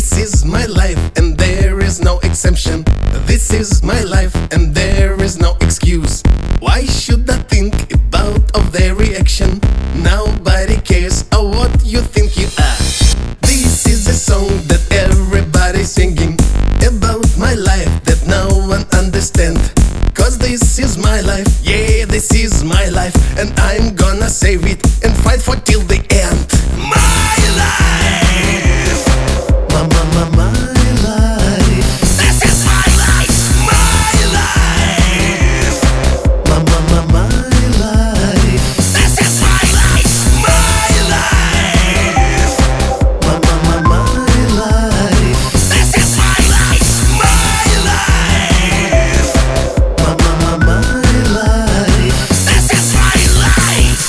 This is my life and there is no exemption. This is my life and there is no excuse. Why should I think about of their reaction? Nobody cares what you think you are. This is a song that everybody's singing about my life that no one understands. Cause this is my life, yeah, this is my life, and I'm gonna save it and fight for till the end. My life, my life. This is my life, my life, my life. This is my life, my life, my life. This is my life, my life, my life. This is my life.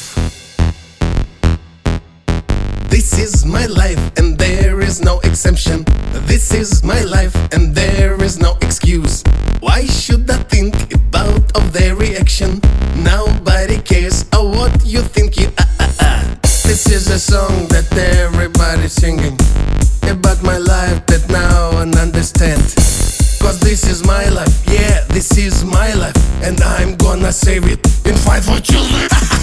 This is my life and there is no exemption. This is my life and there is no excuse. Why should I think about of their reaction? Nobody cares what you think you are. This is a song that everybody's singing about my life that now one understand. Cause this is my life, yeah, this is my life, and I'm gonna save it and fight for children.